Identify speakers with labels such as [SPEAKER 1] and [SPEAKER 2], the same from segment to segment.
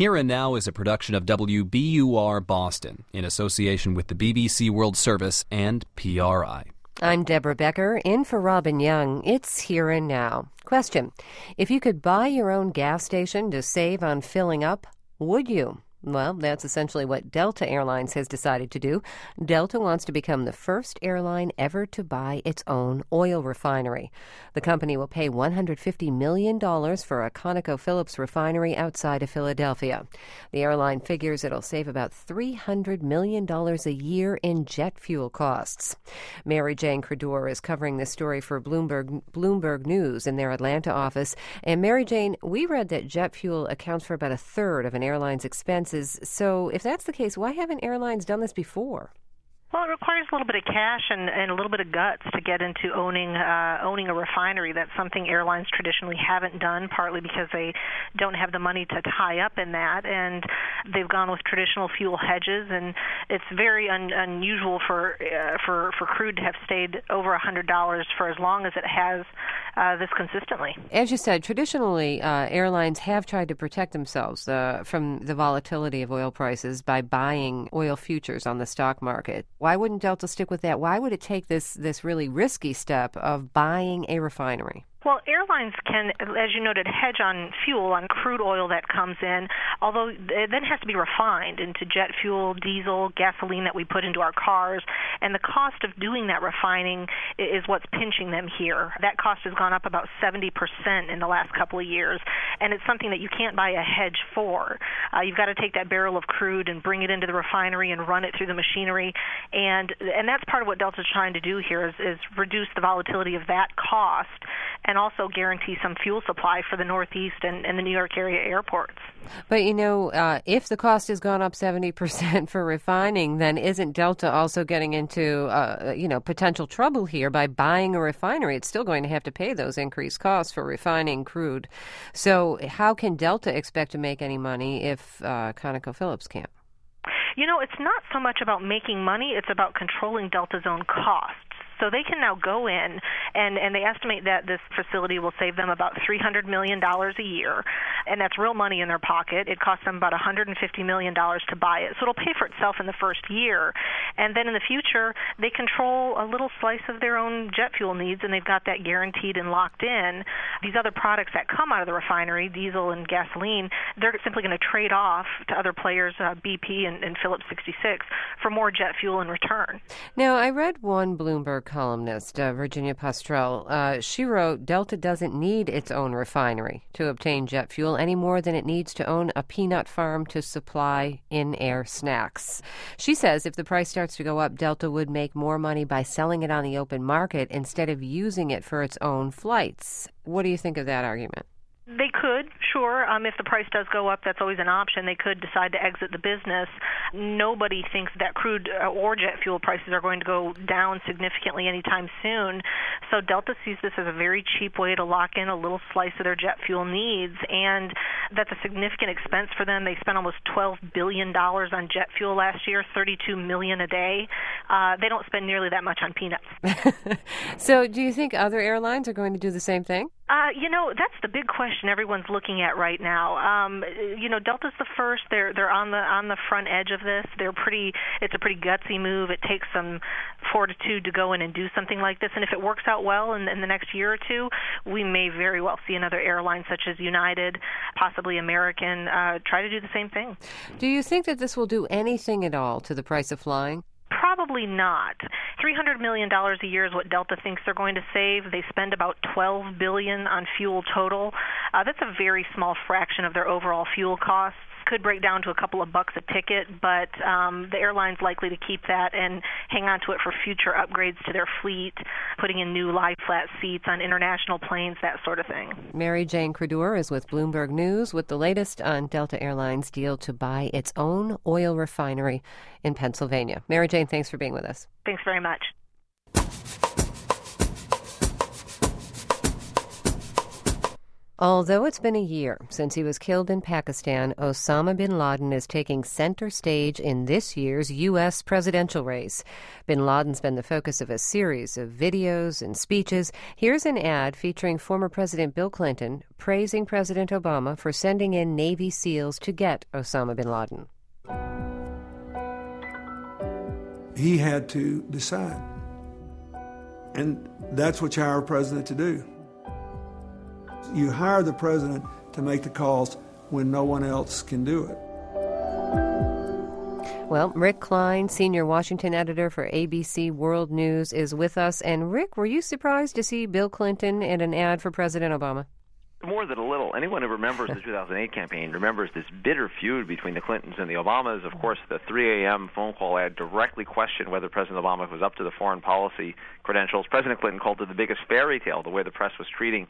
[SPEAKER 1] Here and Now is a production of WBUR Boston in association with the BBC World Service and PRI.
[SPEAKER 2] I'm Deborah Becker, in for Robin Young. It's Here and Now. Question: if you could buy your own gas station to save on filling up, would you? Well, that's essentially what Delta Airlines has decided to do. Delta wants to become the first airline ever to buy its own oil refinery. The company will pay $150 million for a ConocoPhillips refinery outside of Philadelphia. The airline figures it'll save about $300 million a year in jet fuel costs. Mary Jane Credeur is covering this story for Bloomberg News in their Atlanta office. And Mary Jane, we read that jet fuel accounts for about a third of an airline's expenses. So if that's the case, why haven't airlines done this before?
[SPEAKER 3] Well, it requires a little bit of cash and a little bit of guts to get into owning a refinery. That's something airlines traditionally haven't done, partly because they don't have the money to tie up in that, and they've gone with traditional fuel hedges. And it's very unusual for crude to have stayed over $100 for as long as it has this consistently.
[SPEAKER 2] As you said, traditionally airlines have tried to protect themselves from the volatility of oil prices by buying oil futures on the stock market. Why wouldn't Delta stick with that? Why would it take this really risky step of buying a refinery?
[SPEAKER 3] Well, airlines can, as you noted, hedge on fuel, on crude oil that comes in, although it then has to be refined into jet fuel, diesel, gasoline that we put into our cars, and the cost of doing that refining is what's pinching them here. That cost has gone up about 70% in the last couple of years, and it's something that you can't buy a hedge for. You've got to take that barrel of crude and bring it into the refinery and run it through the machinery, and that's part of what Delta's trying to do here is reduce the volatility of that cost and also guarantee some fuel supply for the Northeast and the New York area airports.
[SPEAKER 2] But, if the cost has gone up 70% for refining, then isn't Delta also getting into, potential trouble here by buying a refinery? It's still going to have to pay those increased costs for refining crude. So how can Delta expect to make any money if ConocoPhillips can't?
[SPEAKER 3] It's not so much about making money, it's about controlling Delta's own costs. So they can now go in, and they estimate that this facility will save them about $300 million a year, and that's real money in their pocket. It costs them about $150 million to buy it, so it'll pay for itself in the first year. And then in the future, they control a little slice of their own jet fuel needs, and they've got that guaranteed and locked in. These other products that come out of the refinery, diesel and gasoline, they're simply going to trade off to other players, BP and Phillips 66, for more jet fuel in return.
[SPEAKER 2] Now, I read one Bloomberg columnist, Virginia Postrel. She wrote, Delta doesn't need its own refinery to obtain jet fuel any more than it needs to own a peanut farm to supply in-air snacks. She says if the price starts to go up, Delta would make more money by selling it on the open market instead of using it for its own flights. What do you think of that argument?
[SPEAKER 3] They could, sure. If the price does go up, that's always an option. They could decide to exit the business. Nobody thinks that crude or jet fuel prices are going to go down significantly anytime soon. So Delta sees this as a very cheap way to lock in a little slice of their jet fuel needs, and that's a significant expense for them. They spent almost $12 billion on jet fuel last year, $32 million a day. They don't spend nearly that much on peanuts.
[SPEAKER 2] So do you think other airlines are going to do the same thing?
[SPEAKER 3] That's the big question everyone's looking at right now. Delta's the first. They're on the front edge of this. It's a pretty gutsy move. It takes some fortitude to go in and do something like this. And if it works out well in the next year or two, we may very well see another airline such as United, possibly American, try to do the same thing.
[SPEAKER 2] Do you think that this will do anything at all to the price of flying?
[SPEAKER 3] Probably not. $300 million a year is what Delta thinks they're going to save. They spend about $12 billion on fuel total. That's a very small fraction of their overall fuel costs. Could break down to a couple of bucks a ticket, but the airline's likely to keep that and hang on to it for future upgrades to their fleet, putting in new lie-flat seats on international planes, that sort of thing.
[SPEAKER 2] Mary Jane Credeur is with Bloomberg News with the latest on Delta Airlines' deal to buy its own oil refinery in Pennsylvania. Mary Jane, thanks for being with us.
[SPEAKER 3] Thanks very much.
[SPEAKER 2] Although it's been a year since he was killed in Pakistan, Osama bin Laden is taking center stage in this year's U.S. presidential race. Bin Laden's been the focus of a series of videos and speeches. Here's an ad featuring former President Bill Clinton praising President Obama for sending in Navy SEALs to get Osama bin Laden.
[SPEAKER 4] He had to decide. And that's what you hire a president to do. You hire the president to make the calls when no one else can do it.
[SPEAKER 2] Well, Rick Klein, senior Washington editor for ABC World News, is with us. And Rick, were you surprised to see Bill Clinton in an ad for President Obama?
[SPEAKER 5] More than a little. Anyone who remembers the 2008 campaign remembers this bitter feud between the Clintons and the Obamas. Of course, the 3 a.m. phone call ad directly questioned whether President Obama was up to the foreign policy credentials. President Clinton called it the biggest fairy tale, the way the press was treating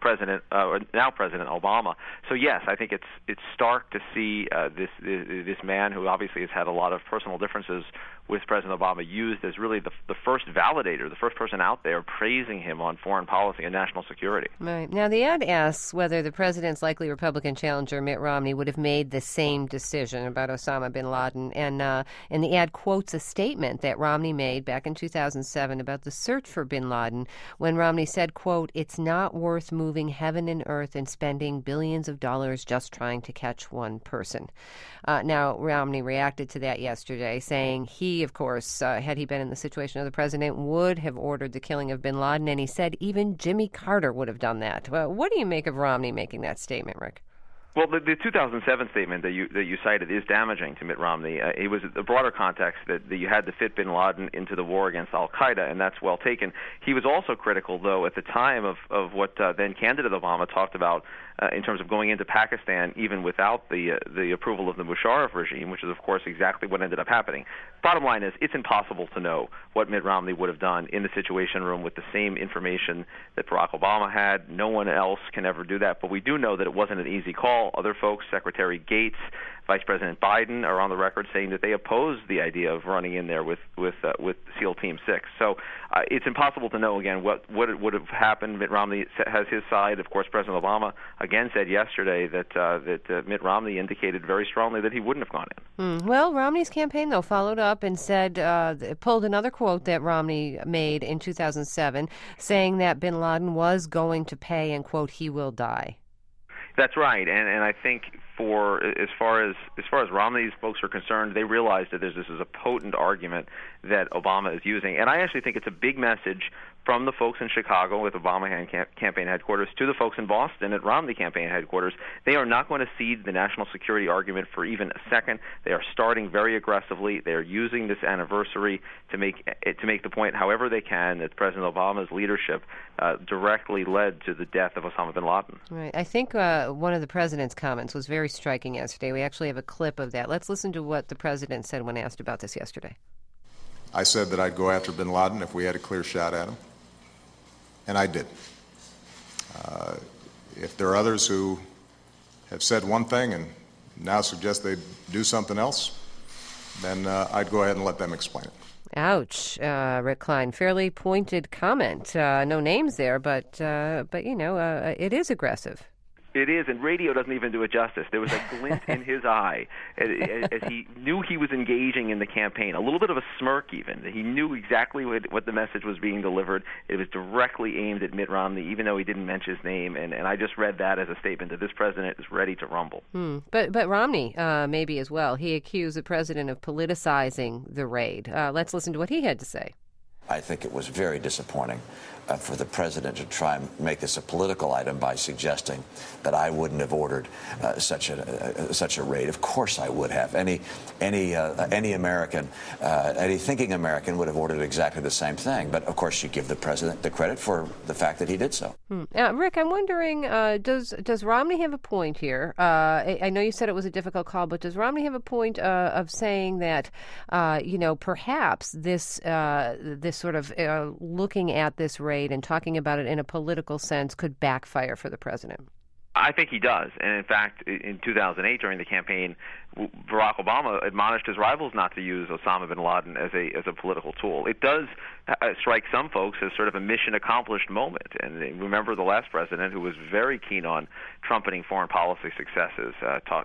[SPEAKER 5] now President Obama. So yes, I think it's stark to see this man who obviously has had a lot of personal differences with President Obama used as really the first validator, the first person out there praising him on foreign policy and national security.
[SPEAKER 2] Right. Now, the ad asks whether the president's likely Republican challenger, Mitt Romney, would have made the same decision about Osama bin Laden. And the ad quotes a statement that Romney made back in 2007 about the search for bin Laden when Romney said, quote, "It's not worth moving heaven and earth and spending billions of dollars just trying to catch one person." Now, Romney reacted to that yesterday, saying he, of course, had he been in the situation of the president, would have ordered the killing of bin Laden, and he said even Jimmy Carter would have done that. Well, what do you make of Romney making that statement, Rick?
[SPEAKER 5] Well, the 2007 statement that you cited is damaging to Mitt Romney. It was the broader context that you had to fit bin Laden into the war against al-Qaeda, and that's well taken. He was also critical, though, at the time of what then candidate Obama talked about in terms of going into Pakistan even without the approval of the Musharraf regime, which is, of course, exactly what ended up happening. Bottom line is, it's impossible to know what Mitt Romney would have done in the Situation Room with the same information that Barack Obama had. No one else can ever do that, but we do know that it wasn't an easy call. Other folks, Secretary Gates, Vice President Biden, are on the record saying that they oppose the idea of running in there with SEAL Team 6. So it's impossible to know, again, what would have happened. Mitt Romney has his side. Of course, President Obama again said yesterday that Mitt Romney indicated very strongly that he wouldn't have gone in.
[SPEAKER 2] Well, Romney's campaign, though, followed up and said, pulled another quote that Romney made in 2007, saying that bin Laden was going to pay and, quote, "he will die."
[SPEAKER 5] That's right, and I think as far as Romney's folks are concerned, they realize that this is a potent argument that Obama is using, and I actually think it's a big message from the folks in Chicago with Obama campaign headquarters to the folks in Boston at Romney campaign headquarters. They are not going to cede the national security argument for even a second. They are starting very aggressively. They are using this anniversary to make the point, however they can, that President Obama's leadership directly led to the death of Osama bin Laden.
[SPEAKER 2] Right. I think one of the president's comments was very striking yesterday. We actually have a clip of that. Let's listen to what the president said when asked about this yesterday.
[SPEAKER 6] I said that I'd go after bin Laden if we had a clear shot at him. And I did. If there are others who have said one thing and now suggest they do something else, then I'd go ahead and let them explain it.
[SPEAKER 2] Ouch, Rick Klein. Fairly pointed comment. No names there, but you know, it is aggressive.
[SPEAKER 5] It is, and radio doesn't even do it justice. There was a glint in his eye as he knew he was engaging in the campaign, a little bit of a smirk even. He knew exactly what the message was being delivered. It was directly aimed at Mitt Romney, even though he didn't mention his name, and I just read that as a statement that this president is ready to rumble.
[SPEAKER 2] But Romney, maybe as well, he accused the president of politicizing the raid. Let's listen to what he had to say.
[SPEAKER 7] I think it was very disappointing for the president to try and make this a political item by suggesting that I wouldn't have ordered such a raid. Of course I would have. Any American, any thinking American would have ordered exactly the same thing. But of course you give the president the credit for the fact that he did so.
[SPEAKER 2] Rick, I'm wondering, does Romney have a point here? I know you said it was a difficult call, but does Romney have a point of saying that, perhaps this sort of looking at this raid and talking about it in a political sense could backfire for the president?
[SPEAKER 5] I think he does. And in fact, in 2008 during the campaign, Barack Obama admonished his rivals not to use Osama bin Laden as a political tool. It does strike some folks as sort of a mission accomplished moment. And remember the last president who was very keen on trumpeting foreign policy successes.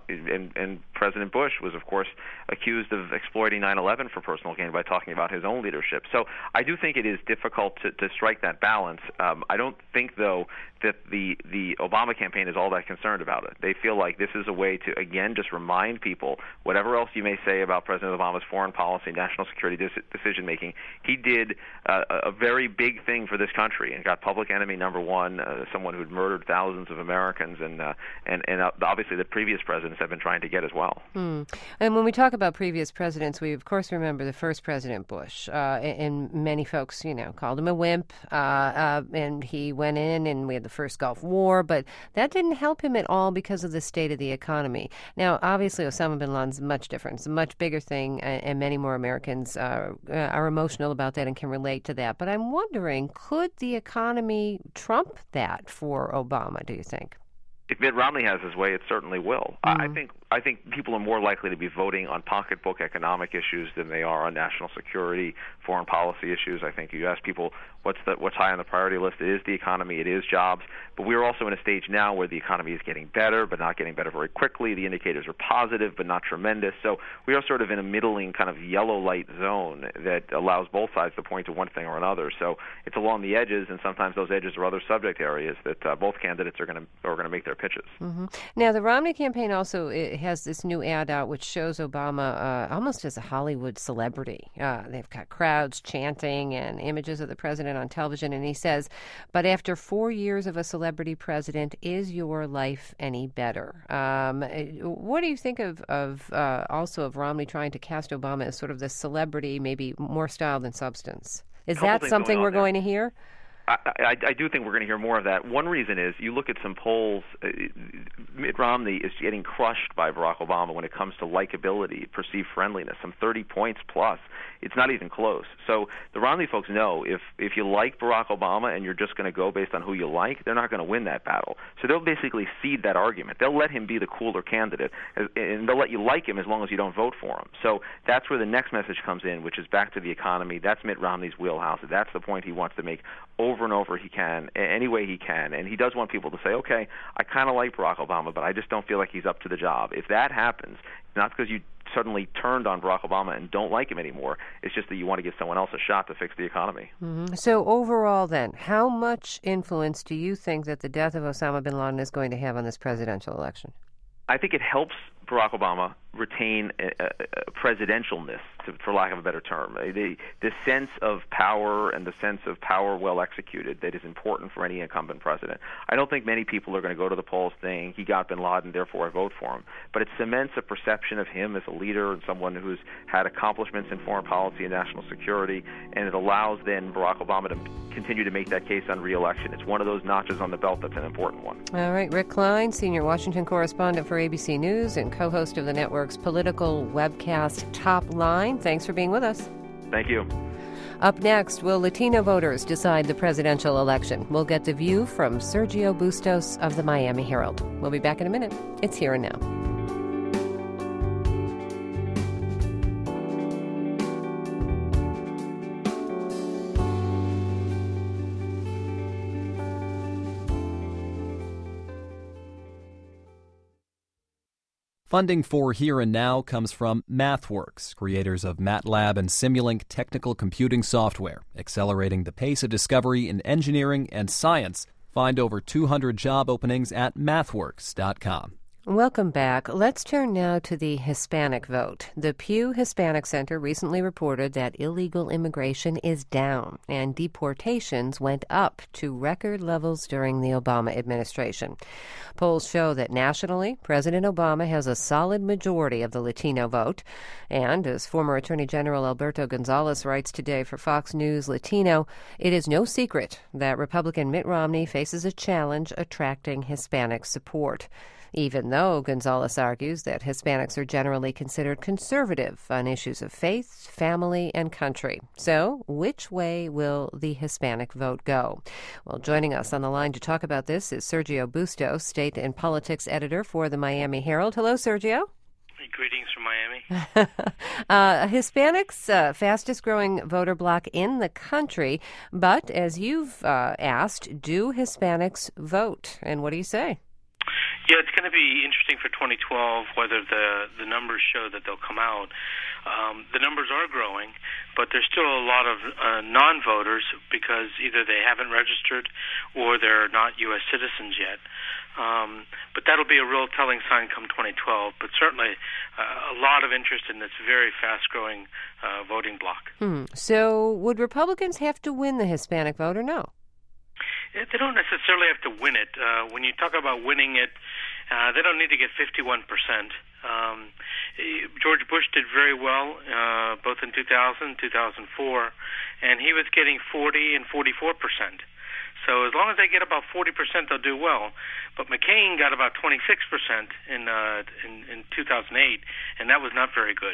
[SPEAKER 5] And President Bush was, of course, accused of exploiting 9/11 for personal gain by talking about his own leadership. So I do think it is difficult to strike that balance. I don't think, though, that the Obama campaign is all that concerned about it. They feel like this is a way to, again, just remind people, whatever else you may say about President Obama's foreign policy, national security decision-making, he did a very big thing for this country and got public enemy number one, someone who'd murdered thousands of Americans, and obviously the previous presidents have been trying to get as well.
[SPEAKER 2] And when we talk about previous presidents, we of course remember the first President Bush, and many folks, called him a wimp, and he went in and we had the first Gulf War, but that didn't help him at all because of the state of the economy. Now, obviously, Osama bin Laden's much different. It's a much bigger thing, and many more Americans are emotional about that and can relate to that. But I'm wondering, could the economy trump that for Obama, do you think?
[SPEAKER 5] If Mitt Romney has his way, it certainly will. I think people are more likely to be voting on pocketbook economic issues than they are on national security, foreign policy issues. I think you ask people what's high on the priority list. It is the economy, it is jobs. But we're also in a stage now where the economy is getting better, but not getting better very quickly. The indicators are positive, but not tremendous. So we are sort of in a middling kind of yellow light zone that allows both sides to point to one thing or another. So it's along the edges, and sometimes those edges are other subject areas that both candidates are going to make their pitches.
[SPEAKER 2] Mm-hmm. Now, the Romney campaign also has this new ad out which shows Obama almost as a Hollywood celebrity. They've got crowds chanting and images of the president on television, and he says, "But after 4 years of a celebrity president, is your life any better?" What do you think of also of Romney trying to cast Obama as sort of this celebrity, maybe more style than substance? Is that something we're going to hear?
[SPEAKER 5] I do think we're going to hear more of that. One reason is you look at some polls, Mitt Romney is getting crushed by Barack Obama when it comes to likability, perceived friendliness, some 30 points plus. It's not even close. So the Romney folks know if you like Barack Obama and you're just going to go based on who you like, they're not going to win that battle. So they'll basically cede that argument. They'll let him be the cooler candidate, and they'll let you like him as long as you don't vote for him. So that's where the next message comes in, which is back to the economy. That's Mitt Romney's wheelhouse. That's the point he wants to make over and over any way he can. And he does want people to say, okay, I kind of like Barack Obama, but I just don't feel like he's up to the job. If that happens, it's not because you suddenly turned on Barack Obama and don't like him anymore. It's just that you want to give someone else a shot to fix the economy.
[SPEAKER 2] Mm-hmm. So overall then, how much influence do you think that the death of Osama bin Laden is going to have on this presidential election?
[SPEAKER 5] I think it helps Barack Obama retain a presidentialness, for lack of a better term. The sense of power and the sense of power well executed that is important for any incumbent president. I don't think many people are going to go to the polls saying he got bin Laden, therefore I vote for him. But it cements a perception of him as a leader and someone who's had accomplishments in foreign policy and national security, and it allows then Barack Obama to continue to make that case on re-election. It's one of those notches on the belt that's an important one.
[SPEAKER 2] All right, Rick Klein, senior Washington correspondent for ABC News and co-host of the network's political webcast Top Line. Thanks for being with us.
[SPEAKER 5] Thank you.
[SPEAKER 2] Up next, will Latino voters decide the presidential election? We'll get the view from Sergio Bustos of the Miami Herald. We'll be back in a minute. It's Here and Now.
[SPEAKER 1] Funding for Here and Now comes from MathWorks, creators of MATLAB and Simulink technical computing software, accelerating the pace of discovery in engineering and science. Find over 200 job openings at mathworks.com.
[SPEAKER 2] Welcome back. Let's turn now to the Hispanic vote. The Pew Hispanic Center recently reported that illegal immigration is down and deportations went up to record levels during the Obama administration. Polls show that nationally, President Obama has a solid majority of the Latino vote. And as former Attorney General Alberto Gonzales writes today for Fox News Latino, it is no secret that Republican Mitt Romney faces a challenge attracting Hispanic support, even though Gonzales argues that Hispanics are generally considered conservative on issues of faith, family, and country. So, which way will the Hispanic vote go? Well, joining us on the line to talk about this is Sergio Bustos, state and politics editor for the Miami Herald. Hello, Sergio.
[SPEAKER 8] Greetings from Miami.
[SPEAKER 2] Hispanics, fastest growing voter bloc in the country. But as you've asked, do Hispanics vote? And what do you say?
[SPEAKER 8] Yeah, it's going to be interesting for 2012 whether the numbers show that they'll come out. The numbers are growing, but there's still a lot of non-voters because either they haven't registered or they're not U.S. citizens yet. But that'll be a real telling sign come 2012. But certainly a lot of interest in this very fast-growing voting bloc.
[SPEAKER 2] So would Republicans have to win the Hispanic vote or no?
[SPEAKER 8] They don't necessarily have to win it. When you talk about winning it, they don't need to get 51%. George Bush did very well, both in 2000 and 2004, and he was getting 40 and 44%. So as long as they get about 40%, they'll do well. But McCain got about 26% in 2008, and that was not very good.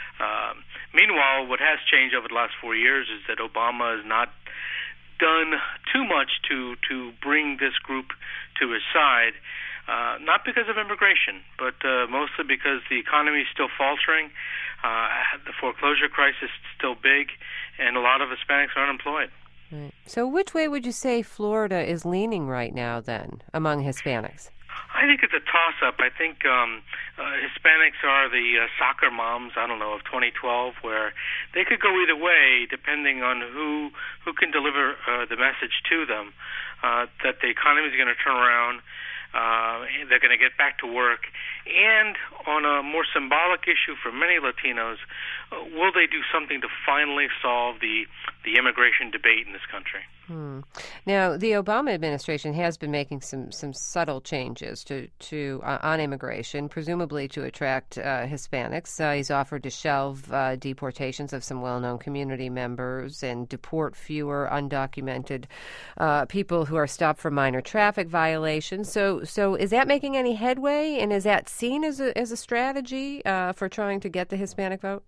[SPEAKER 8] Meanwhile, what has changed over the last 4 years is that Obama has not done too much to bring this group to his side, not because of immigration, but mostly because the economy is still faltering, the foreclosure crisis is still big, and a lot of Hispanics are unemployed.
[SPEAKER 2] Right. So which way would you say Florida is leaning right now, then, among Hispanics?
[SPEAKER 8] I think it's a toss-up. I think Hispanics are the soccer moms, I don't know, of 2012, where they could go either way depending on who can deliver the message to them that the economy is going to turn around, they're going to get back to work, and on a more symbolic issue for many Latinos, will they do something to finally solve the immigration debate in this country?
[SPEAKER 2] Now, the Obama administration has been making some subtle changes to on immigration, presumably to attract Hispanics. He's offered to shelve deportations of some well-known community members and deport fewer undocumented people who are stopped for minor traffic violations. So is that making any headway, and is that seen as a strategy for trying to get the Hispanic vote?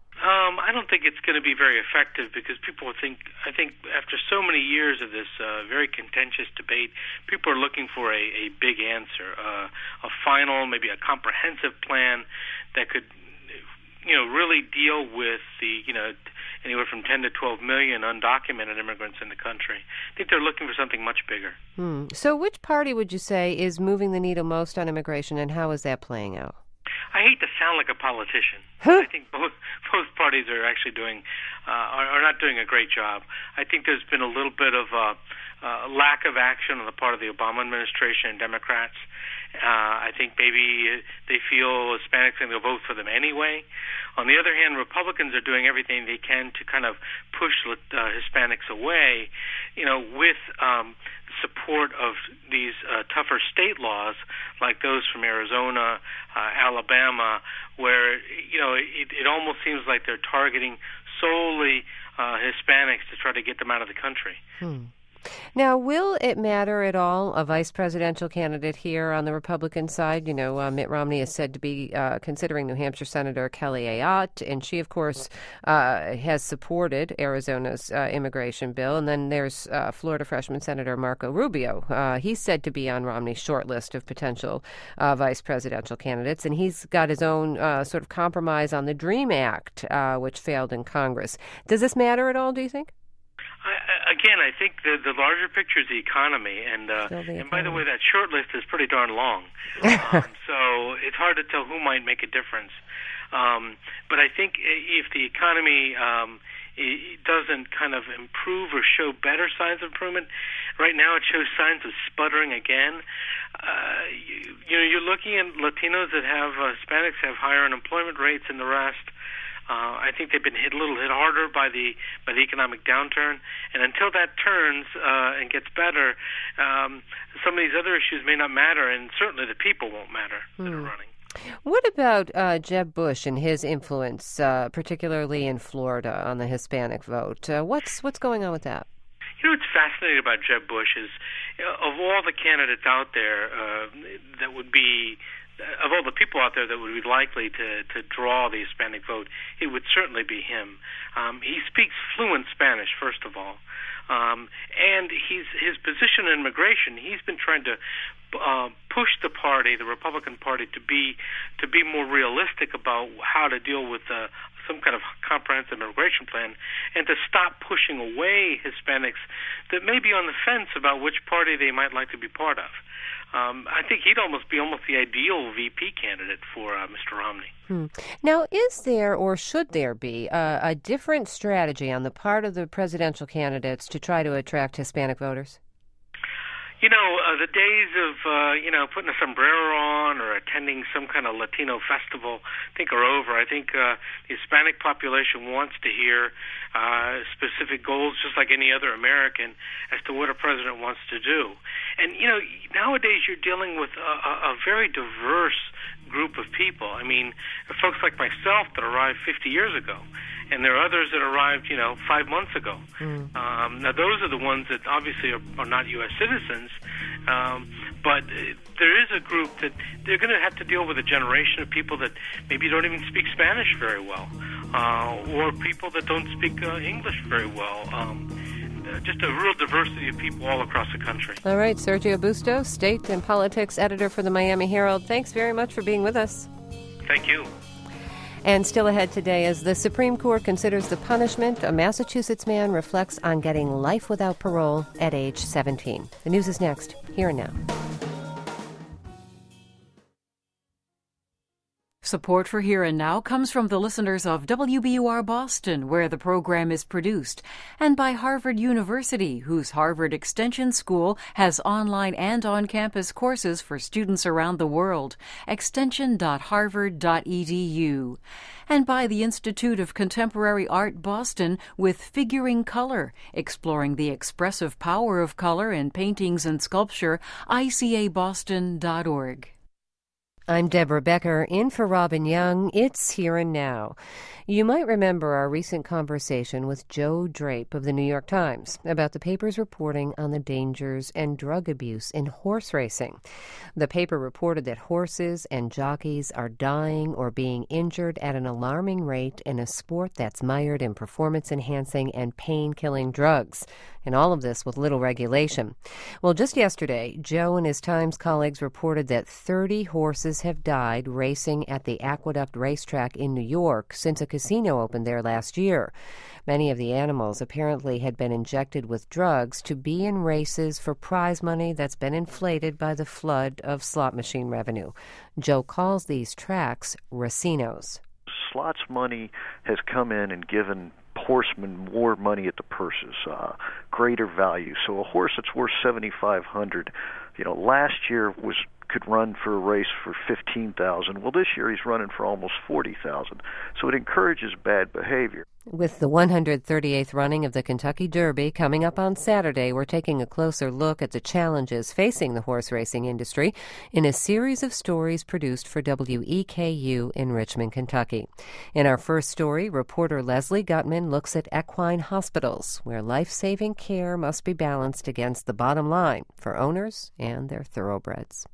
[SPEAKER 8] I don't think it's going to be very effective because I think after so many years of this very contentious debate, people are looking for a big answer, a final, maybe a comprehensive plan that could, really deal with the, anywhere from 10 to 12 million undocumented immigrants in the country. I think they're looking for something much bigger.
[SPEAKER 2] So which party would you say is moving the needle most on immigration, and how is that playing out?
[SPEAKER 8] I hate to sound like a politician. I think both parties are actually are not doing a great job. I think there's been a little bit of lack of action on the part of the Obama administration and Democrats. I think maybe they feel Hispanics are going to vote for them anyway. On the other hand, Republicans are doing everything they can to kind of push Hispanics away, with support of these tougher state laws like those from Arizona, Alabama, where it almost seems like they're targeting solely Hispanics to try to get them out of the country.
[SPEAKER 2] Now, will it matter at all, a vice presidential candidate here on the Republican side? Mitt Romney is said to be considering New Hampshire Senator Kelly Ayotte, and she, of course, has supported Arizona's immigration bill. And then there's Florida freshman Senator Marco Rubio. He's said to be on Romney's short list of potential vice presidential candidates, and he's got his own sort of compromise on the DREAM Act, which failed in Congress. Does this matter at all, do you think?
[SPEAKER 8] I think the larger picture is the economy, and by the way, that short list is pretty darn long, so it's hard to tell who might make a difference. But I think if the economy doesn't kind of improve or show better signs of improvement, right now it shows signs of sputtering again. You're looking at Latinos that have Hispanics have higher unemployment rates than the rest. I think they've been hit a little harder by the economic downturn, and until that turns and gets better, some of these other issues may not matter, and certainly the people won't matter that are running.
[SPEAKER 2] What about Jeb Bush and his influence, particularly in Florida, on the Hispanic vote? What's going on with that?
[SPEAKER 8] What's fascinating about Jeb Bush is, of all the candidates out there that would be of all the people out there that would be likely to draw the Hispanic vote, it would certainly be him. He speaks fluent Spanish, first of all. And his position in immigration, he's been trying to push the Republican Party, to be more realistic about how to deal with some kind of comprehensive immigration plan, and to stop pushing away Hispanics that may be on the fence about which party they might like to be part of. I think he'd almost be the ideal VP candidate for Mr. Romney.
[SPEAKER 2] Now, is there or should there be a different strategy on the part of the presidential candidates to try to attract Hispanic voters?
[SPEAKER 8] The days of, putting a sombrero on or attending some kind of Latino festival, I think are over. I think the Hispanic population wants to hear specific goals, just like any other American, as to what a president wants to do. And, nowadays you're dealing with a very diverse group of people. I mean, folks like myself that arrived 50 years ago, and there are others that arrived, 5 months ago. Now, those are the ones that obviously are not U.S. citizens, but there is a group that they're going to have to deal with a generation of people that maybe don't even speak Spanish very well, or people that don't speak English very well. Just a real diversity of people all across the country.
[SPEAKER 2] All right, Sergio Bustos, State and Politics Editor for the Miami Herald. Thanks very much for being with us.
[SPEAKER 8] Thank you.
[SPEAKER 2] And still ahead today, as the Supreme Court considers the punishment, a Massachusetts man reflects on getting life without parole at age 17. The news is next, here and now.
[SPEAKER 9] Support for Here and Now comes from the listeners of WBUR Boston, where the program is produced, and by Harvard University, whose Harvard Extension School has online and on-campus courses for students around the world. extension.harvard.edu. And by the Institute of Contemporary Art Boston with Figuring Color, exploring the expressive power of color in paintings and sculpture, icaboston.org.
[SPEAKER 2] I'm Deborah Becker, in for Robin Young. It's Here and Now. You might remember our recent conversation with Joe Drape of the New York Times about the paper's reporting on the dangers and drug abuse in horse racing. The paper reported that horses and jockeys are dying or being injured at an alarming rate in a sport that's mired in performance-enhancing and pain-killing drugs, and all of this with little regulation. Well, just yesterday, Joe and his Times colleagues reported that 30 horses have died racing at the Aqueduct Racetrack in New York since a casino opened there last year. Many of the animals apparently had been injected with drugs to be in races for prize money that's been inflated by the flood of slot machine revenue. Joe calls these tracks racinos.
[SPEAKER 10] Slots money has come in and given horsemen more money at the purses, greater value. So a horse that's worth $7,500, last year could run for a race for $15,000. Well, this year he's running for almost $40,000. So it encourages bad behavior.
[SPEAKER 2] With the 138th running of the Kentucky Derby coming up on Saturday, we're taking a closer look at the challenges facing the horse racing industry in a series of stories produced for WEKU in Richmond, Kentucky. In our first story, reporter Leslie Gutman looks at equine hospitals, where life-saving care must be balanced against the bottom line for owners and their thoroughbreds.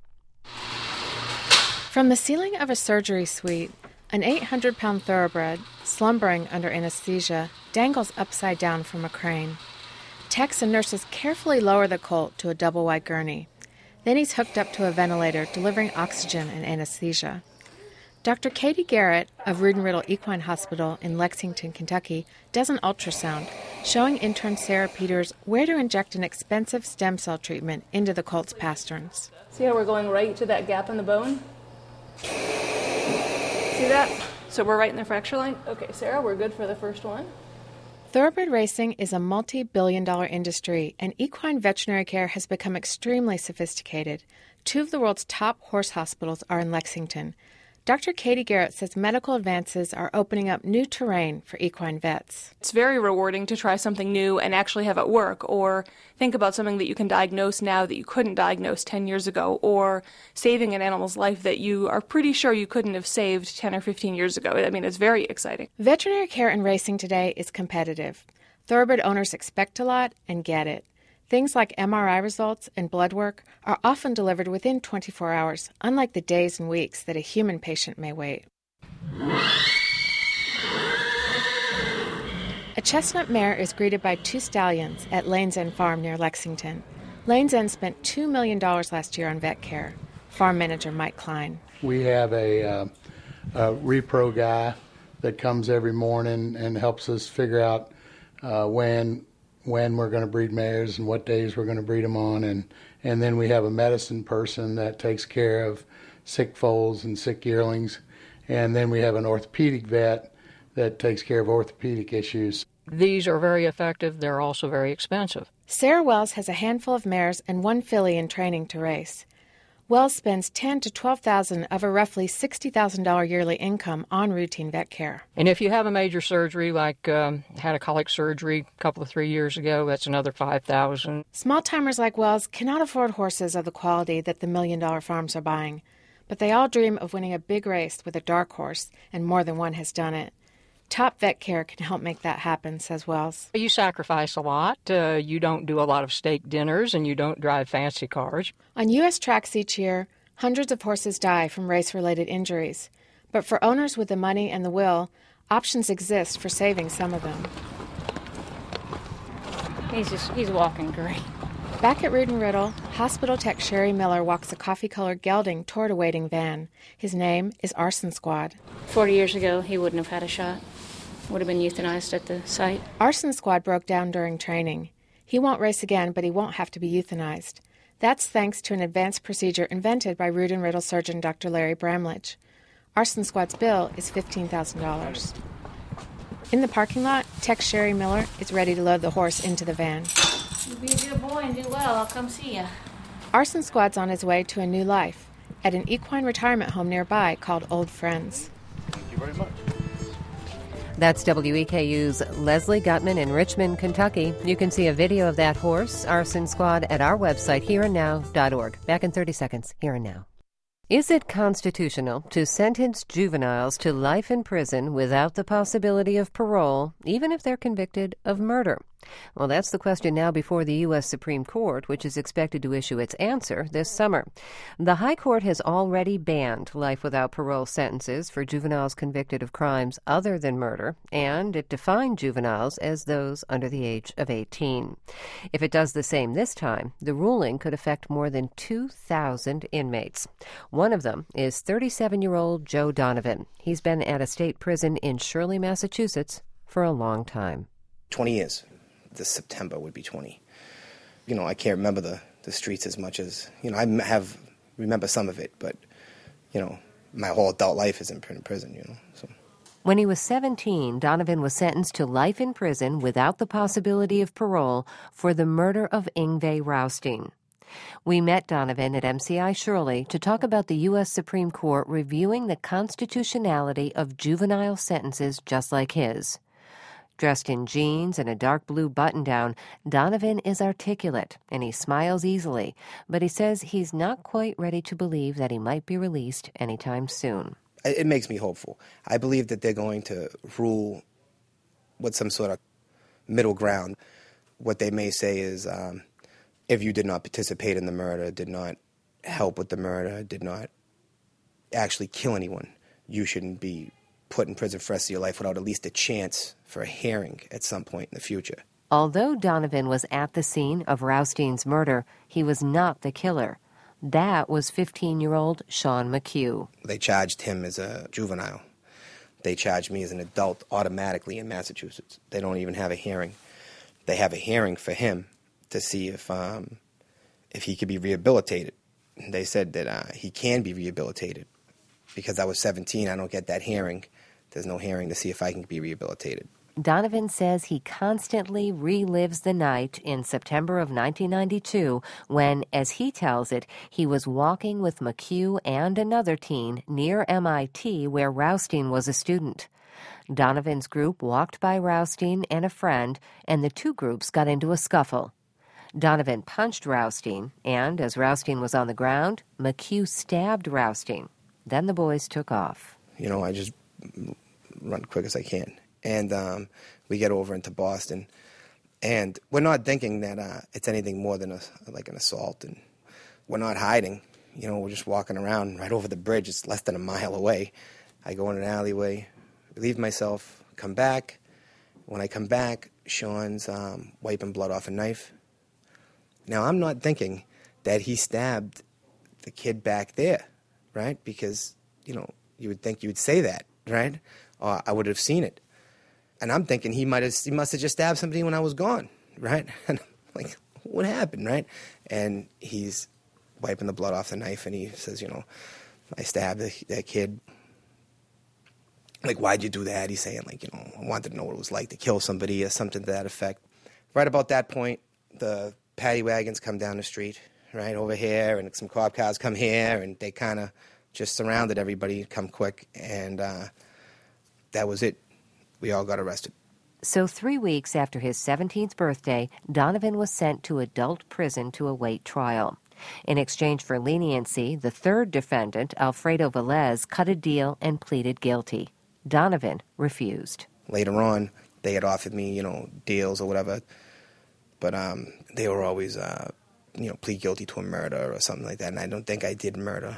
[SPEAKER 11] From the ceiling of a surgery suite, an 800-pound thoroughbred, slumbering under anesthesia, dangles upside down from a crane. Techs and nurses carefully lower the colt to a double-wide gurney. Then he's hooked up to a ventilator, delivering oxygen and anesthesia. Dr. Katie Garrett of Rood & Riddle Equine Hospital in Lexington, Kentucky, does an ultrasound, showing intern Sarah Peters where to inject an expensive stem cell treatment into the colt's pasterns.
[SPEAKER 12] See how we're going right to that gap in the bone? See that? So we're right in the fracture line? Okay, Sarah, we're good for the first one.
[SPEAKER 11] Thoroughbred racing is a multi-billion-dollar industry, and equine veterinary care has become extremely sophisticated. 2 of the world's top horse hospitals are in Lexington. Dr. Katie Garrett says medical advances are opening up new terrain for equine vets.
[SPEAKER 12] It's very rewarding to try something new and actually have it work, or think about something that you can diagnose now that you couldn't diagnose 10 years ago, or saving an animal's life that you are pretty sure you couldn't have saved 10 or 15 years ago. I mean, it's very exciting.
[SPEAKER 11] Veterinary care in racing today is competitive. Thoroughbred owners expect a lot and get it. Things like MRI results and blood work are often delivered within 24 hours, unlike the days and weeks that a human patient may wait. A chestnut mare is greeted by two stallions at Lane's End Farm near Lexington. Lane's End spent $2 million last year on vet care. Farm manager Mike Klein.
[SPEAKER 13] We have a repro guy that comes every morning and helps us figure out when we're going to breed mares and what days we're going to breed them on. And then we have a medicine person that takes care of sick foals and sick yearlings. And then we have an orthopedic vet that takes care of orthopedic issues.
[SPEAKER 14] These are very effective. They're also very expensive.
[SPEAKER 11] Sarah Wells has a handful of mares and one filly in training to race. Wells spends $10,000 to $12,000 of a roughly $60,000 yearly income on routine vet care.
[SPEAKER 14] And if you have a major surgery, like had a colic surgery a couple of 3 years ago, that's another $5,000.
[SPEAKER 11] Small-timers like Wells cannot afford horses of the quality that the million-dollar farms are buying, but they all dream of winning a big race with a dark horse, and more than one has done it. Top vet care can help make that happen, says Wells.
[SPEAKER 14] You sacrifice a lot. You don't do a lot of steak dinners, and you don't drive fancy cars.
[SPEAKER 11] On U.S. tracks each year, hundreds of horses die from race-related injuries. But for owners with the money and the will, options exist for saving some of them.
[SPEAKER 15] He's walking great.
[SPEAKER 11] Back at Rood & Riddle, hospital tech Sherry Miller walks a coffee-colored gelding toward a waiting van. His name is Arson Squad.
[SPEAKER 15] 40 years ago, he wouldn't have had a shot. Would have been euthanized at the site.
[SPEAKER 11] Arson Squad broke down during training. He won't race again, but he won't have to be euthanized. That's thanks to an advanced procedure invented by Rood & Riddle surgeon Dr. Larry Bramlage. Arson Squad's bill is $15,000. In the parking lot, tech Sherry Miller is ready to load the horse into the van.
[SPEAKER 15] You be a good boy and do well. I'll come see you.
[SPEAKER 11] Arson Squad's on his way to a new life at an equine retirement home nearby called Old Friends.
[SPEAKER 13] Thank you very much.
[SPEAKER 2] That's WEKU's Leslie Gutman in Richmond, Kentucky. You can see a video of that horse, Arson Squad, at our website, hereandnow.org. Back in 30 seconds, Here and Now. Is it constitutional to sentence juveniles to life in prison without the possibility of parole, even if they're convicted of murder? Well, that's the question now before the U.S. Supreme Court, which is expected to issue its answer this summer. The High Court has already banned life without parole sentences for juveniles convicted of crimes other than murder, and it defined juveniles as those under the age of 18. If it does the same this time, the ruling could affect more than 2,000 inmates. One of them is 37-year-old Joe Donovan. He's been at a state prison in Shirley, Massachusetts for a long time.
[SPEAKER 16] 20 years. This September would be 20. I can't remember the streets as much as, I remember some of it, but, my whole adult life is in prison, so.
[SPEAKER 2] When he was 17, Donovan was sentenced to life in prison without the possibility of parole for the murder of Yngve Rausting. We met Donovan at MCI Shirley to talk about the U.S. Supreme Court reviewing the constitutionality of juvenile sentences just like his. Dressed in jeans and a dark blue button-down, Donovan is articulate and he smiles easily, but he says he's not quite ready to believe that he might be released anytime soon.
[SPEAKER 16] It makes me hopeful. I believe that they're going to rule with some sort of middle ground. What they may say is if you did not participate in the murder, did not help with the murder, did not actually kill anyone, you shouldn't be put in prison for the rest of your life without at least a chance for a hearing at some point in the future.
[SPEAKER 2] Although Donovan was at the scene of Rausting's murder, he was not the killer. That was 15-year-old Sean McHugh.
[SPEAKER 16] They charged him as a juvenile. They charged me as an adult automatically in Massachusetts. They don't even have a hearing. They have a hearing for him to see if he could be rehabilitated. They said that he can be rehabilitated. Because I was 17, I don't get that hearing. There's no hearing to see if I can be rehabilitated.
[SPEAKER 2] Donovan says he constantly relives the night in September of 1992 when, as he tells it, he was walking with McHugh and another teen near MIT where Rausting was a student. Donovan's group walked by Rausting and a friend, and the two groups got into a scuffle. Donovan punched Rausting, and as Rausting was on the ground, McHugh stabbed Rausting. Then the boys took off.
[SPEAKER 16] I just run quick as I can. And we get over into Boston. And we're not thinking that it's anything more than like an assault, and we're not hiding. You know, we're just walking around right over the bridge. It's less than a mile away. I go in an alleyway, relieve myself, come back. When I come back, Sean's wiping blood off a knife. Now, I'm not thinking that he stabbed the kid back there, right? Because, you know, you would think you would say that, right? Or I would have seen it. And I'm thinking he must have just stabbed somebody when I was gone, right? And I'm like, what happened, right? And he's wiping the blood off the knife, and he says, you know, I stabbed that kid. Like, why'd you do that? He's saying, like, you know, I wanted to know what it was like to kill somebody or something to that effect. Right about that point, the paddy wagons come down the street, right, over here, and some cop cars come here, and they kind of just surrounded everybody, come quick, and that was it. We all got arrested.
[SPEAKER 2] So 3 weeks after his 17th birthday, Donovan was sent to adult prison to await trial. In exchange for leniency, the third defendant, Alfredo Velez, cut a deal and pleaded guilty. Donovan refused.
[SPEAKER 16] Later on, they had offered me, you know, deals or whatever, but they were always, you know, plead guilty to a murder or something like that, and I don't think I did murder.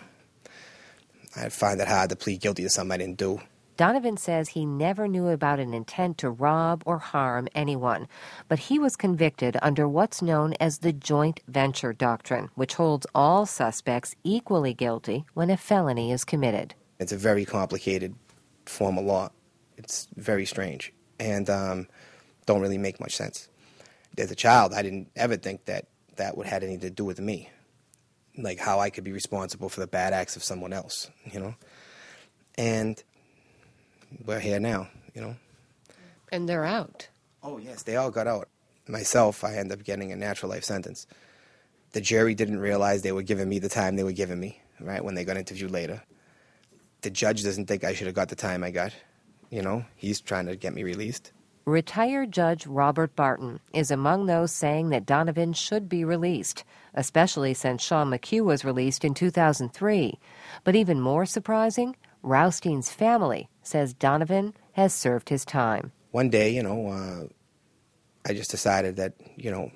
[SPEAKER 16] I find it hard to plead guilty to something I didn't do.
[SPEAKER 2] Donovan says he never knew about an intent to rob or harm anyone, but he was convicted under what's known as the joint venture doctrine, which holds all suspects equally guilty when a felony is committed.
[SPEAKER 16] It's a very complicated form of law. It's very strange and don't really make much sense. As a child, I didn't ever think that would have anything to do with me, like how I could be responsible for the bad acts of someone else, you know? And we're here now, you know.
[SPEAKER 2] And they're out.
[SPEAKER 16] Oh, yes, they all got out. Myself, I ended up getting a natural life sentence. The jury didn't realize they were giving me the time they were giving me, right, when they got interviewed later. The judge doesn't think I should have got the time I got, you know. He's trying to get me released.
[SPEAKER 2] Retired Judge Robert Barton is among those saying that Donovan should be released, especially since Sean McHugh was released in 2003. But even more surprising, Raustein's family says Donovan has served his time.
[SPEAKER 16] One day, you know, I just decided that, you know,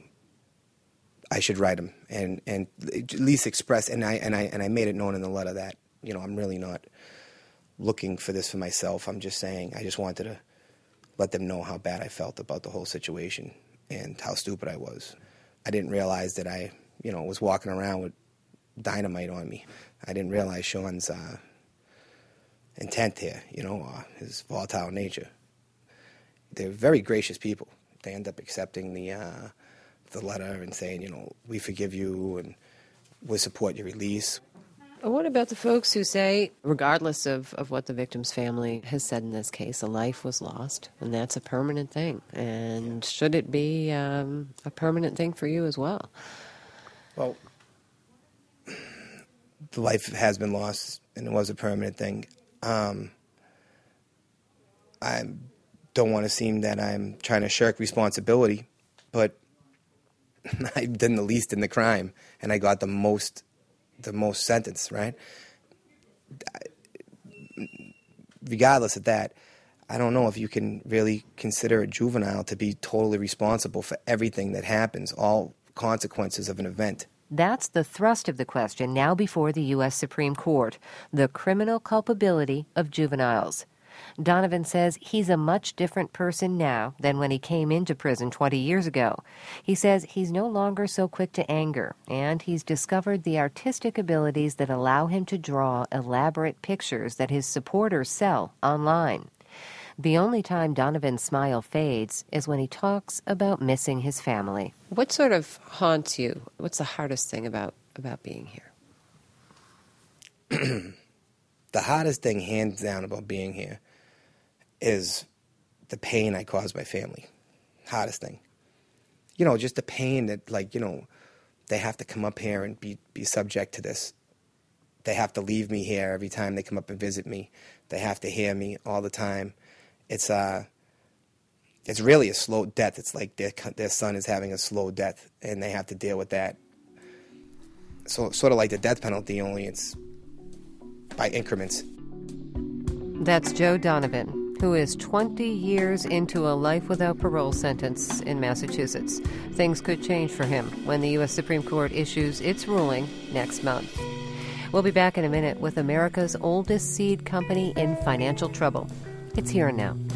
[SPEAKER 16] I should write him and at least express, and I made it known in the letter that, you know, I'm really not looking for this for myself. I'm just saying I just wanted to let them know how bad I felt about the whole situation and how stupid I was. I didn't realize that I, you know, was walking around with dynamite on me. I didn't realize Sean's intent here, you know, his volatile nature. They're very gracious people. They end up accepting the letter and saying, you know, we forgive you and we'll support your release.
[SPEAKER 2] What about the folks who say, regardless of what the victim's family has said in this case, a life was lost, and that's a permanent thing? And should it be a permanent thing for you as well?
[SPEAKER 16] Well, the life has been lost, and it was a permanent thing. I don't want to seem that I'm trying to shirk responsibility, but I've done the least in the crime, and I got the most sentence, right? Regardless of that, I don't know if you can really consider a juvenile to be totally responsible for everything that happens, all consequences of an event.
[SPEAKER 2] That's the thrust of the question now before the U.S. Supreme Court, the criminal culpability of juveniles. Donovan says he's a much different person now than when he came into prison 20 years ago. He says he's no longer so quick to anger, and he's discovered the artistic abilities that allow him to draw elaborate pictures that his supporters sell online. The only time Donovan's smile fades is when he talks about missing his family. What sort of haunts you? What's the hardest thing about being
[SPEAKER 16] here? The hardest thing, hands down, about being here is the pain I cause my family. Hardest thing. You know, just the pain that, like, you know, they have to come up here and be subject to this. They have to leave me here every time they come up and visit me. They have to hear me all the time. It's really a slow death. It's like their son is having a slow death, and they have to deal with that. So sort of like the death penalty, only it's by increments.
[SPEAKER 2] That's Joe Donovan. who is 20 years into a life without parole sentence in Massachusetts. Things could change for him when the U.S. Supreme Court issues its ruling next month. We'll be back in a minute with America's oldest seed company in financial trouble. It's Here and Now.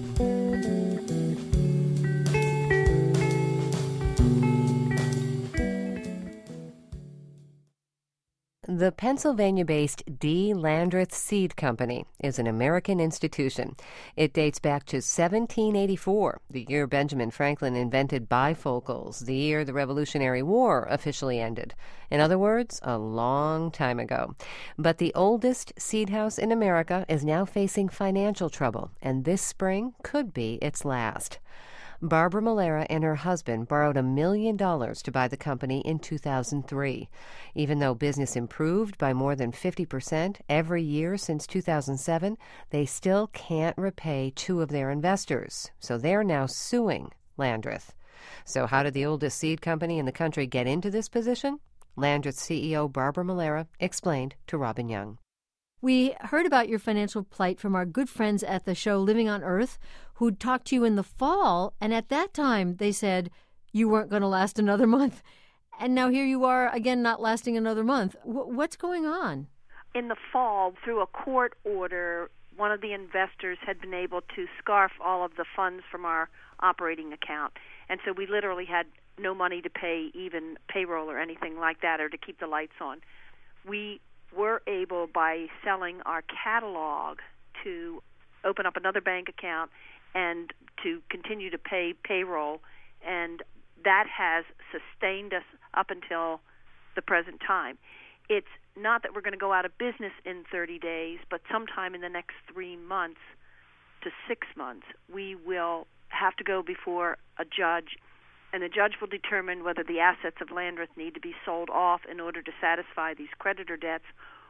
[SPEAKER 2] The Pennsylvania-based D. Landreth Seed Company is an American institution. It dates back to 1784, the year Benjamin Franklin invented bifocals, the year the Revolutionary War officially ended. In other words, a long time ago. But the oldest seed house in America is now facing financial trouble, and this spring could be its last. Barbara Malera and her husband borrowed $1 million to buy the company in 2003. Even though business improved by more than 50% every year since 2007, they still can't repay two of their investors. So they're now suing Landreth. So how did the oldest seed company in the country get into this position? Landreth CEO Barbara Malera explained to Robin Young.
[SPEAKER 17] We heard about your financial plight from our good friends at the show Living on Earth, who talked to you in the fall, and at that time they said you weren't going to last another month. And now here you are again not lasting another month. What's going on?
[SPEAKER 18] In the fall, through a court order, one of the investors had been able to scarf all of the funds from our operating account. And so we literally had no money to pay even payroll or anything like that, or to keep the lights on. We were able, by selling our catalog, to open up another bank account and to continue to pay payroll, and that has sustained us up until the present time. It's not that we're going to go out of business in 30 days, but sometime in the next 3 months to 6 months, we will have to go before a judge, and the judge will determine whether the assets of Landreth need to be sold off in order to satisfy these creditor debts,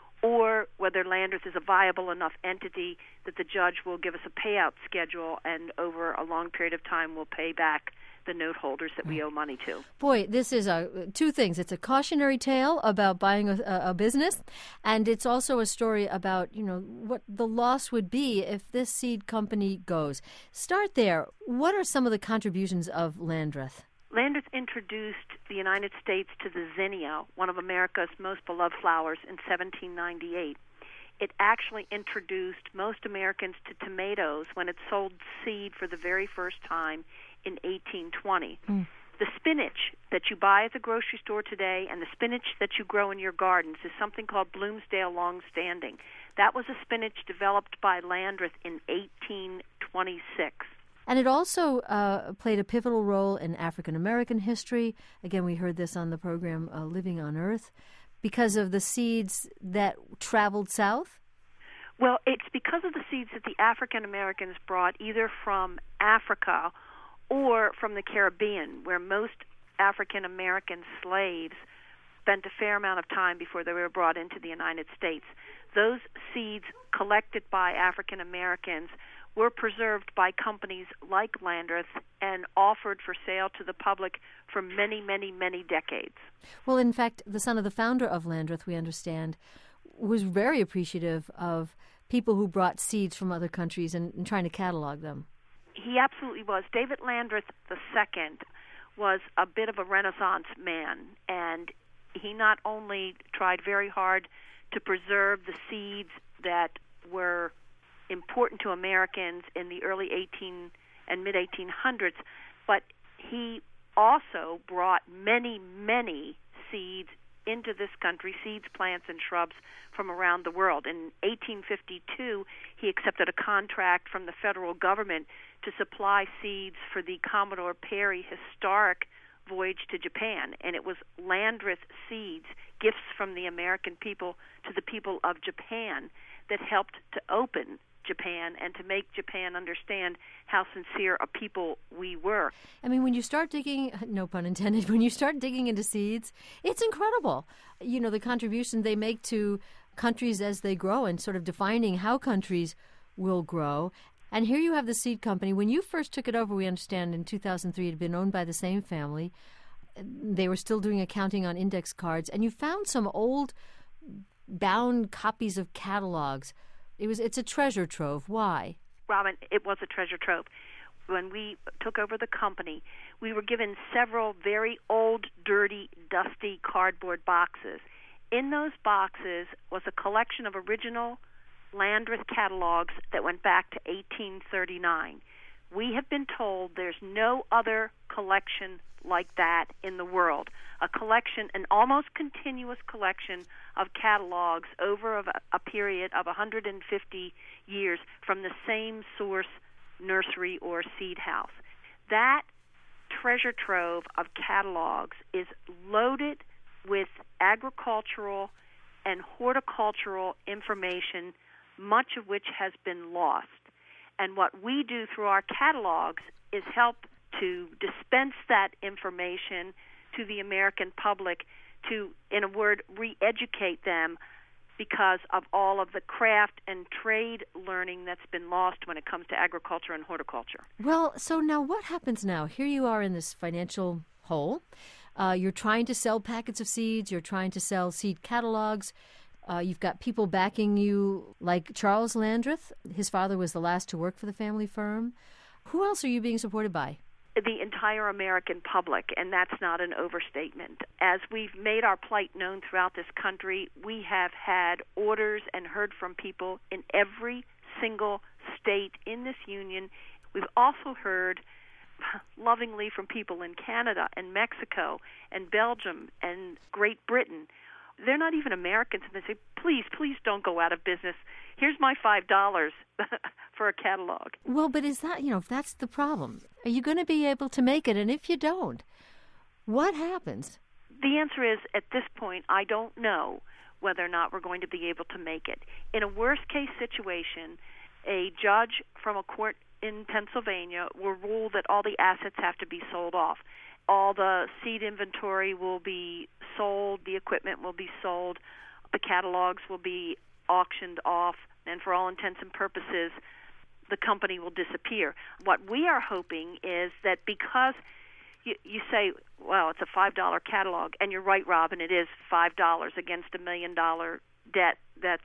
[SPEAKER 18] or whether Landreth is a viable enough entity that the judge will give us a payout schedule, and over a long period of time we'll pay back the note holders that we owe money to.
[SPEAKER 17] Boy, this is two things. It's a cautionary tale about buying a business, and it's also a story about, what the loss would be if this seed company goes. Start there. What are some of the contributions of Landreth?
[SPEAKER 18] Landreth introduced the United States to the zinnia, one of America's most beloved flowers, in 1798. It actually introduced most Americans to tomatoes when it sold seed for the very first time in 1820. The spinach that you buy at the grocery store today and the spinach that you grow in your gardens is something called Bloomsdale Longstanding. That was a spinach developed by Landreth in 1826.
[SPEAKER 17] And it also played a pivotal role in African-American history. Again, we heard this on the program Living on Earth, because of the seeds that traveled south?
[SPEAKER 18] Well, it's because of the seeds that the African-Americans brought either from Africa or from the Caribbean, where most African-American slaves spent a fair amount of time before they were brought into the United States. Those seeds collected by African-Americans were preserved by companies like Landreth and offered for sale to the public for many, many, many decades.
[SPEAKER 17] Well, in fact, the son of the founder of Landreth, we understand, was very appreciative of people who brought seeds from other countries and trying to catalog them.
[SPEAKER 18] He absolutely was. David Landreth II was a bit of a Renaissance man, and he not only tried very hard to preserve the seeds that were important to Americans in the early 18 and mid-1800s, but he also brought many, many seeds into this country, seeds, plants, and shrubs from around the world. In 1852, he accepted a contract from the federal government to supply seeds for the Commodore Perry historic voyage to Japan, and it was Landreth seeds, gifts from the American people to the people of Japan, that helped to open Japan and to make Japan understand how sincere a people we were.
[SPEAKER 17] I mean, when you start digging, no pun intended, when you start digging into seeds, it's incredible. The contribution they make to countries as they grow and sort of defining how countries will grow. And here you have the seed company. When you first took it over, we understand in 2003, it had been owned by the same family. They were still doing accounting on index cards, and you found some old bound copies of catalogs. It's a treasure trove. Why?
[SPEAKER 18] Robin, it was a treasure trove. When we took over the company, we were given several very old, dirty, dusty cardboard boxes. In those boxes was a collection of original Landreth catalogs that went back to 1839. We have been told there's no other collection like that in the world. A collection, an almost continuous collection of catalogs over a period of 150 years from the same source nursery or seed house. That treasure trove of catalogs is loaded with agricultural and horticultural information, much of which has been lost. And what we do through our catalogs is help to dispense that information to the American public to, in a word, re-educate them because of all of the craft and trade learning that's been lost when it comes to agriculture and horticulture.
[SPEAKER 17] Well, so now what happens now? Here you are in this financial hole. You're trying to sell packets of seeds. You're trying to sell seed catalogs. You've got people backing you like Charles Landreth. His father was the last to work for the family firm. Who else are you being supported by?
[SPEAKER 18] The entire American public, and that's not an overstatement. As we've made our plight known throughout this country, we have had orders and heard from people in every single state in this union. We've also heard lovingly from people in Canada and Mexico and Belgium and Great Britain. They're not even Americans, and they say, please, please don't go out of business. Here's my $5 for a catalog.
[SPEAKER 17] Well, but is that, if that's the problem, are you going to be able to make it? And if you don't, what happens?
[SPEAKER 18] The answer is, at this point, I don't know whether or not we're going to be able to make it. In a worst-case situation, a judge from a court in Pennsylvania will rule that all the assets have to be sold off. All the seed inventory will be sold, the equipment will be sold, the catalogs will be auctioned off, and for all intents and purposes, the company will disappear. What we are hoping is that because you say, well, it's a $5 catalog, and you're right, Robin, it is $5 against $1 million debt that's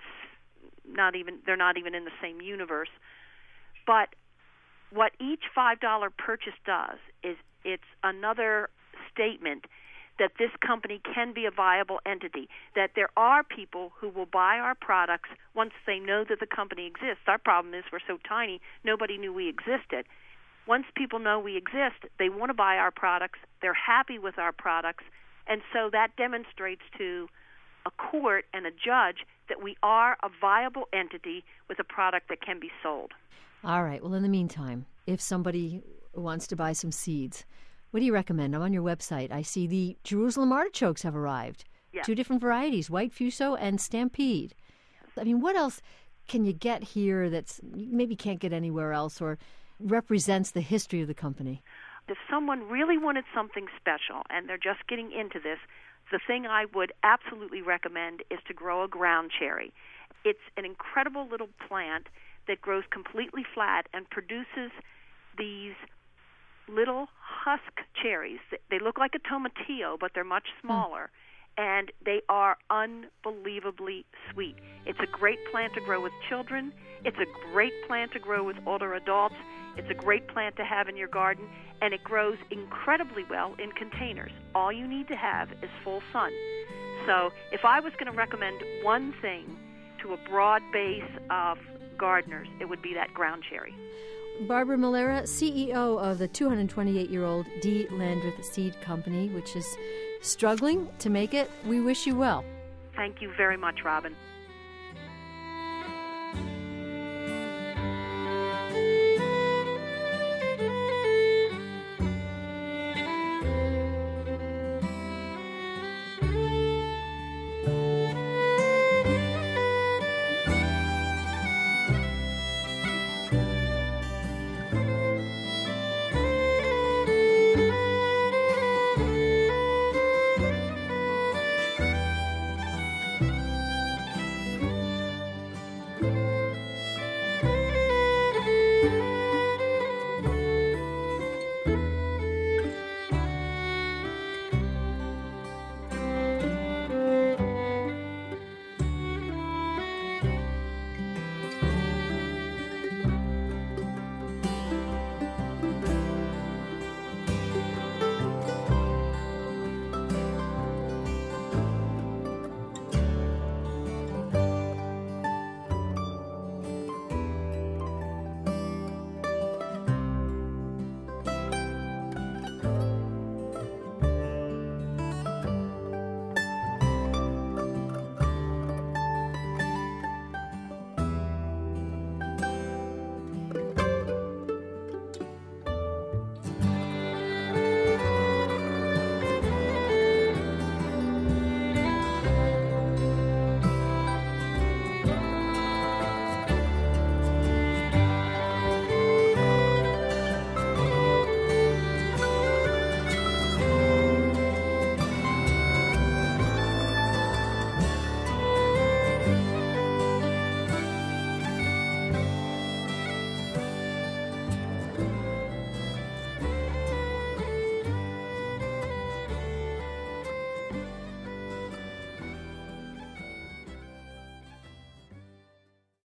[SPEAKER 18] they're not even in the same universe. But what each $5 purchase does is it's another statement that this company can be a viable entity, that there are people who will buy our products once they know that the company exists. Our problem is we're so tiny, nobody knew we existed. Once people know we exist, they want to buy our products, they're happy with our products, and so that demonstrates to a court and a judge that we are a viable entity with a product that can be sold.
[SPEAKER 17] All right. Well, in the meantime, if somebody wants to buy some seeds, what do you recommend? I'm on your website. I see the Jerusalem artichokes have arrived. Yeah. 2 different varieties, White Fuso and Stampede. I mean, what else can you get here that's maybe can't get anywhere else or represents the history of the company?
[SPEAKER 18] If someone really wanted something special and they're just getting into this, the thing I would absolutely recommend is to grow a ground cherry. It's an incredible little plant that grows completely flat and produces these little husk cherries. They look like a tomatillo, but they're much smaller, and they are unbelievably sweet. It's a great plant to grow with children. It's a great plant to grow with older adults. It's a great plant to have in your garden, and it grows incredibly well in containers. All you need to have is full sun. So if I was going to recommend one thing to a broad base of gardeners, it would be that ground cherry.
[SPEAKER 17] Barbara Malera, CEO of the 228-year-old D. Landreth Seed Company, which is struggling to make it. We wish you well.
[SPEAKER 18] Thank you very much, Robin.